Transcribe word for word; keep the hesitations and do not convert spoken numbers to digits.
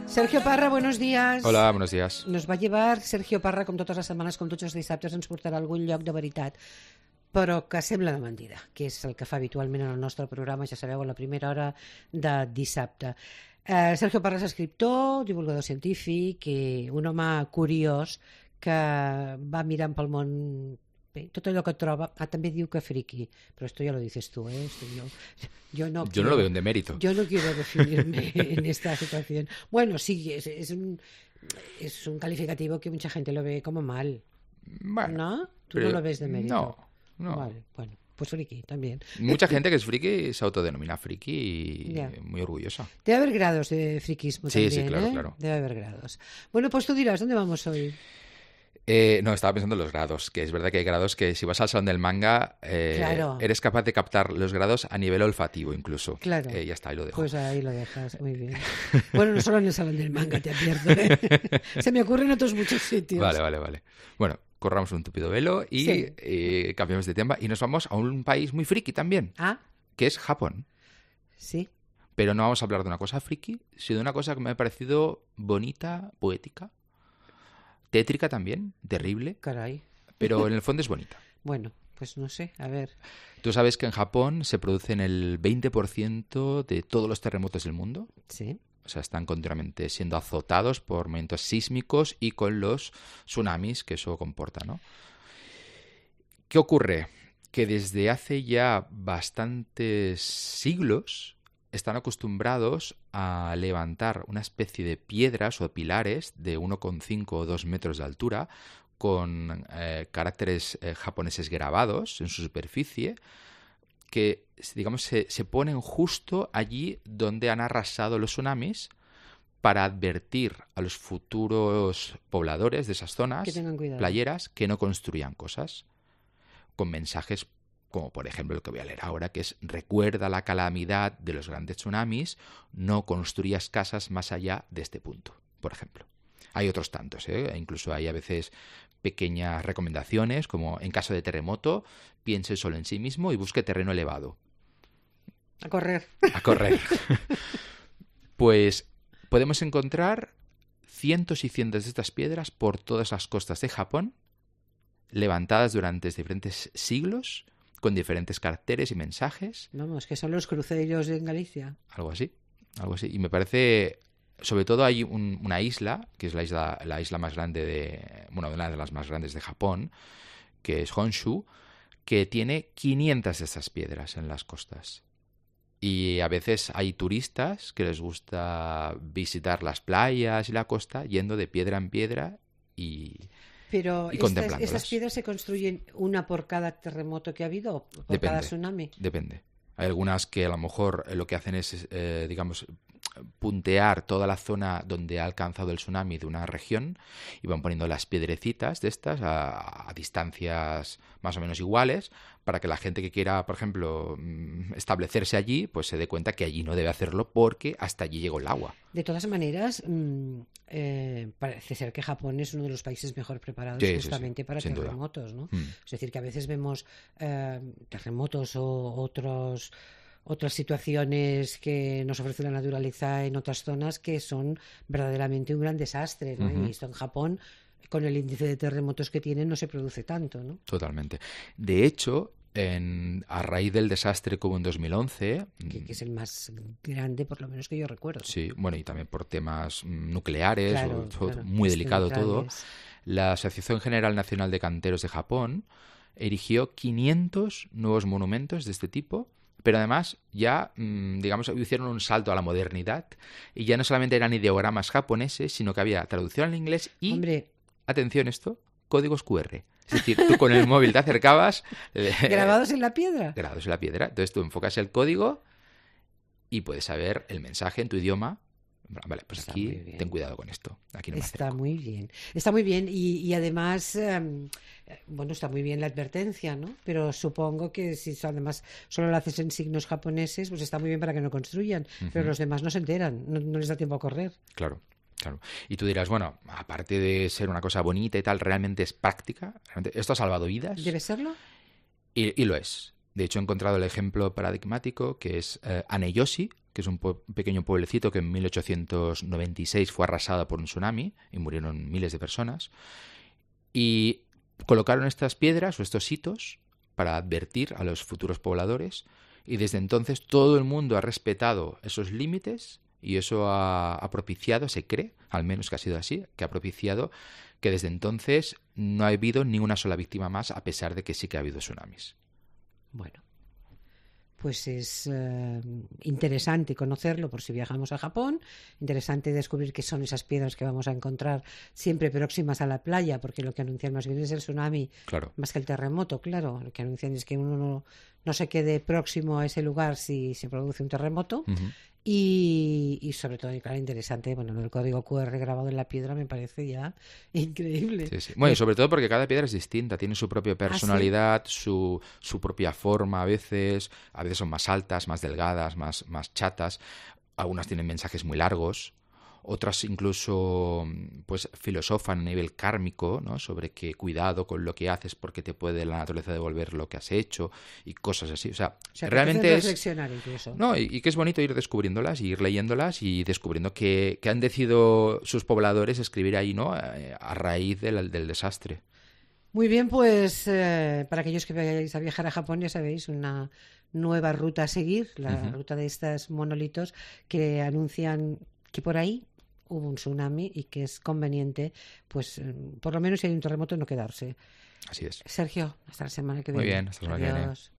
Sergio Parra, buenos días. Hola, buenos días. Nos va a llevar Sergio Parra, com totes les setmanes, com tots els dissabtes, ens portarà a algun lloc de veritat, però que sembla de mentida, que és el que fa habitualment en el nostre programa, ja sabeu, a la primera hora de dissabte. Eh, Sergio Parra és escriptor, divulgador científic i un home curiós que va mirant pel món. Bé, tot allò que troba. Ah, també diu que friki, però esto ya lo dices tú, ¿eh? Esto yo, yo, no yo quiero, no lo veo un demérito. Yo no quiero definirme en esta situación. Bueno, sí, es, es, un, es un calificativo que mucha gente lo ve como mal. Bueno, ¿no? ¿Tú pero, no lo ves de mérito? No, no. Vale, bueno, pues friki también. Mucha gente que es friki se autodenomina friki y yeah. muy orgullosa. Debe haber grados de friquismo sí, también, sí, claro, ¿eh? claro. Debe haber grados. Bueno, pues tú dirás, ¿dónde vamos hoy? Eh, no, estaba pensando en los grados, que es verdad que hay grados que si vas al salón del manga eh, claro. eres capaz de captar los grados a nivel olfativo incluso. Claro. Eh, ya está, ahí lo dejo. Pues ahí lo dejas, muy bien. Bueno, no solo en el salón del manga te advierto, ¿eh? Se me ocurren otros muchos sitios. Vale, vale, vale. Bueno, corramos un tupido velo y sí. eh, cambiamos de tema y nos vamos a un país muy friki también, ¿Ah? que es Japón. Sí. Pero no vamos a hablar de una cosa friki, sino de una cosa que me ha parecido bonita, poética. Tétrica también, terrible. Caray. Pero en el fondo es bonita. Bueno, pues no sé, a ver. ¿Tú sabes que en Japón se producen el veinte por ciento de todos los terremotos del mundo? Sí. O sea, están continuamente siendo azotados por movimientos sísmicos y con los tsunamis que eso comporta, ¿no? ¿Qué ocurre? Que desde hace ya bastantes siglos están acostumbrados a levantar una especie de piedras o pilares de uno coma cinco o dos metros de altura con eh, caracteres eh, japoneses grabados en su superficie que, digamos, se, se ponen justo allí donde han arrasado los tsunamis para advertir a los futuros pobladores de esas zonas que tengan cuidado. Playeras que no construyan cosas con mensajes como por ejemplo el que voy a leer ahora, que es: recuerda la calamidad de los grandes tsunamis, no construyas casas más allá de este punto, por ejemplo. Hay otros tantos, ¿eh? Incluso hay a veces pequeñas recomendaciones, como en caso de terremoto, piense solo en sí mismo y busque terreno elevado. A correr. A correr. Pues podemos encontrar cientos y cientos de estas piedras por todas las costas de Japón, levantadas durante diferentes siglos, con diferentes caracteres y mensajes. Vamos, que son los cruceros en Galicia. Algo así, algo así. Y me parece, sobre todo hay un, una isla, que es la isla, la isla más grande de, bueno, una de las más grandes de Japón, que es Honshu, que tiene quinientas de estas piedras en las costas. Y a veces hay turistas que les gusta visitar las playas y la costa yendo de piedra en piedra y... Pero estas, estas piedras se construyen una por cada terremoto que ha habido o por depende, cada tsunami. Depende. Hay algunas que a lo mejor lo que hacen es, eh, digamos, puntear toda la zona donde ha alcanzado el tsunami de una región y van poniendo las piedrecitas de estas a, a distancias más o menos iguales para que la gente que quiera, por ejemplo, establecerse allí, pues se dé cuenta que allí no debe hacerlo porque hasta allí llegó el agua. De todas maneras, mmm, eh, parece ser que Japón es uno de los países mejor preparados sí, justamente sí, sí, para terremotos, ¿no? Mm. Es decir, que a veces vemos eh, terremotos o otros... otras situaciones que nos ofrece la naturaleza en otras zonas que son verdaderamente un gran desastre, ¿no? Uh-huh. Y esto en Japón, con el índice de terremotos que tienen, no se produce tanto, ¿no? Totalmente. De hecho, en, a raíz del desastre como en dos mil once... Que, que es el más grande, por lo menos que yo recuerdo. Sí, bueno, y también por temas nucleares, claro, o, todo, claro, muy delicado todo. centrales. La Asociación General Nacional de Canteros de Japón erigió quinientos nuevos monumentos de este tipo. Pero además ya, digamos, hicieron un salto a la modernidad y ya no solamente eran ideogramas japoneses, sino que había traducción al inglés y, Hombre, atención esto, códigos cu erre. Es decir, tú con el móvil te acercabas... ¿Grabados en la piedra? Grabados en la piedra. Entonces tú enfocas el código y puedes saber el mensaje en tu idioma. Vale, pues Está aquí ten cuidado con esto. Aquí no me Está acerco. muy bien. Está muy bien y, y además, um, bueno, está muy bien la advertencia, ¿no? Pero supongo que si además solo lo haces en signos japoneses, pues está muy bien para que no construyan. Uh-huh. Pero los demás no se enteran, no, no les da tiempo a correr. Claro. Claro. Y tú dirás, bueno, aparte de ser una cosa bonita y tal, ¿realmente es práctica? ¿Realmente esto ha salvado vidas? ¿Debe serlo? Y, y lo es. De hecho, he encontrado el ejemplo paradigmático que es eh, Aneyoshi, que es un, po- un pequeño pueblecito que en mil ochocientos noventa y seis fue arrasado por un tsunami y murieron miles de personas. Y colocaron estas piedras o estos hitos para advertir a los futuros pobladores, y desde entonces todo el mundo ha respetado esos límites, y eso ha, ha propiciado, se cree, al menos que ha sido así, que ha propiciado que desde entonces no ha habido ni una sola víctima más, a pesar de que sí que ha habido tsunamis. Bueno, pues es eh, interesante conocerlo por si viajamos a Japón, interesante descubrir qué son esas piedras que vamos a encontrar siempre próximas a la playa, porque lo que anuncian más bien es el tsunami, Claro. más que el terremoto, claro. Lo que anuncian es que uno no, no se quede próximo a ese lugar si se produce un terremoto. Uh-huh. Y, y sobre todo, y claro, interesante, bueno, el código cu erre grabado en la piedra me parece ya increíble. Sí, sí. Bueno, y Eh, sobre todo porque cada piedra es distinta, tiene su propia personalidad, su, su propia forma a veces, a veces son más altas, más delgadas, más, más chatas, algunas tienen mensajes muy largos, otras incluso pues filosofan a nivel kármico, ¿no? Sobre que cuidado con lo que haces porque te puede la naturaleza devolver lo que has hecho y cosas así. O sea, o sea, que te realmente hacen es... reflexionar incluso. No, y, y que es bonito ir descubriéndolas y ir leyéndolas y descubriendo que, que han decidido sus pobladores escribir ahí, ¿no? Eh, A raíz del, del desastre. Muy bien, pues eh, para aquellos que vayáis a viajar a Japón, ya sabéis, una nueva ruta a seguir, la Ujú. ruta de estos monolitos que anuncian que por ahí hubo un tsunami y que es conveniente, pues eh, por lo menos si hay un terremoto, no quedarse. Así es. Sergio, hasta la semana que Muy viene. bien, hasta la semana que viene. Adiós.